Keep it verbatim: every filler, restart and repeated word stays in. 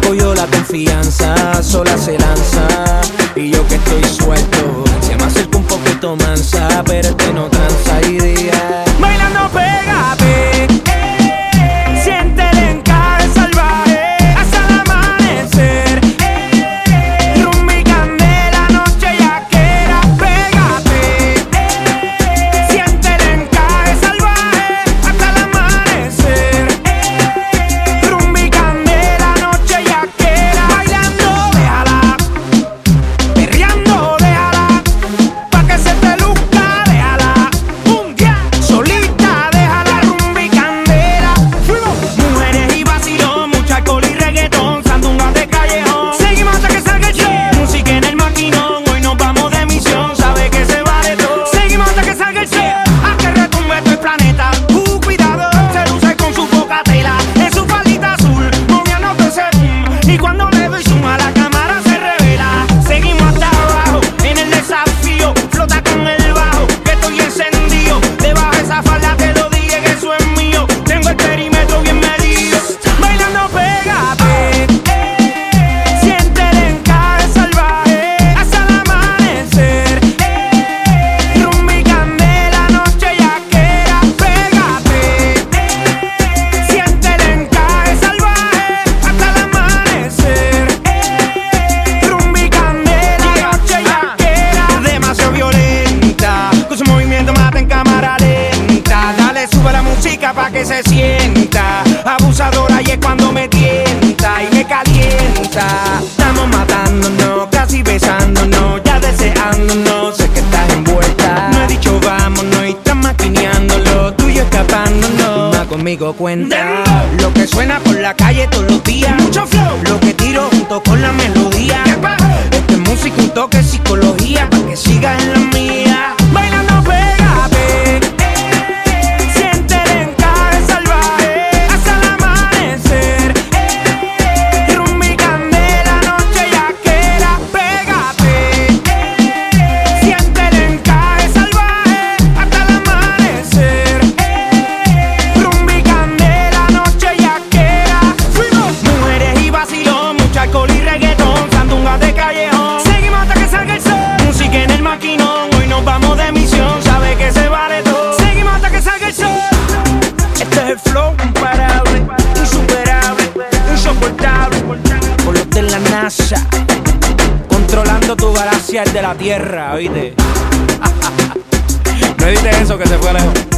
cogió la confianza, sola se lanza. Y yo que estoy suelto, se me acerca un poquito mansa, pero este no tranza y día. Bailando pégate, eh, siente el encaje salvaje hasta el amanecer. Eh, rumba y candela, noche yaquera, pégate, eh, siente el encaje salvaje hasta el amanecer. Eh, rumba y candela, noche yaquera, bailando, déjala, perreando, déjala, pa' que se te luzca, déjala, un día solita, déjala, rumba y candela. Mujeres y vacilón, mucho alcohol y reggaetón, sandungas de callejón. Seguimos hasta que salga el show. Música en el maquinón, hoy nos vamos de misión, sabe que se vale todo. Seguimos hasta que salga el show. A que retumbe todo el planeta. Uh, cuidado, se luce con su poca tela, en su faldita azul, moviendo ese boom. Y cuando le doy zoom a la cámara se revela. Seguimos hasta abajo, en el desafío, flota con el bajo, que estoy encendido. Debajo de esa falda te lo dije que eso es mío. Tengo el perímetro bien medido. Bailando pégate, eh, siente el encaje salvaje hasta el amanecer. Eh, rumba y candela, noche yaquera, pégate, eh, siente el encaje salvaje hasta el amanecer. Eh, rumba y candela, noche yaquera, demasiado violenta, con su movimiento mata en cámara lenta. Dale, sube la música pa' que se sienta. Abusadora y es cuando me tienta y me calienta. Estamos matándonos, casi besándonos, ya deseándonos. Sé que estás envuelta. No he dicho vámonos y estás maquineándolo, tuyo escapándonos. Más conmigo cuenta lo que suena por la calle todos los días. Mucho flow, lo que tiro junto con la melodía. Esto es música, un toque psicología, pa' que sigas en la mía. Bailando pégate, eh, siente el encaje salvaje hasta el amanecer. Eh, rumba y candela, noche yaquera, pégate, eh, siente el encaje salvaje hasta el amanecer. Eh, rumba y candela, noche yaquera. Fuimos. Mujeres y vacilón, mucho alcohol y reggaetón, sandungas de callejón. Seguimos hasta que salga el sol. Música en el maquinón, hoy nos vamos de misión, sabe que se vale todo. Seguimos hasta que salga el sol. Este es el flow imparable, insuperable, insoportable. Por los de la NASA, controlando tu galaxia de la Tierra, ¿oíste? No dices eso que se fue lejos.